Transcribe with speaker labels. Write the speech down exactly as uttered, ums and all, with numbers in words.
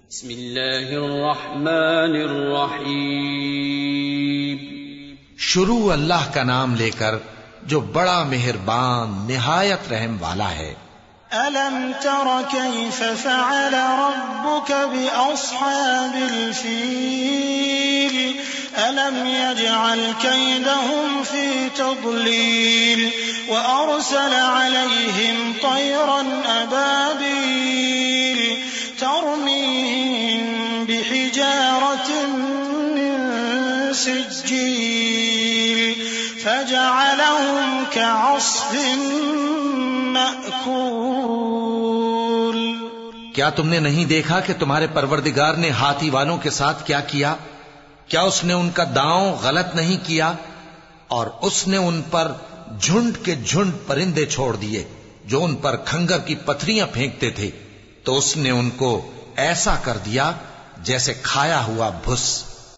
Speaker 1: بسم اللہ الرحمن الرحیم.
Speaker 2: شروع اللہ کا نام لے کر جو بڑا مہربان نہایت رحم والا ہے.
Speaker 3: أَلَمْ تَرَ كَيْفَ فَعَلَ رَبُّكَ بِأَصْحَابِ الْفِيلِ أَلَمْ يَجْعَلْ كَيْدَهُمْ فِي تَضْلِيلٍ وَأَرْسَلَ عَلَيْهِمْ طَيْرًا أَبَابِيلَ تَرْمِيهِمْ بِحِجَارَةٍ مِّن سِجِّيلٍ فَجَعَلَهُمْ كَعَصْفٍ مأکول.
Speaker 2: کیا تم نے نہیں دیکھا کہ تمہارے پروردگار نے ہاتھی والوں کے ساتھ کیا کیا؟ کیا اس نے ان کا داؤں غلط نہیں کیا؟ اور اس نے ان پر جھنڈ کے جھنڈ پرندے چھوڑ دیے جو ان پر کھنگر کی پتھریاں پھینکتے تھے، تو اس نے ان کو ایسا کر دیا جیسے کھایا ہوا بھس.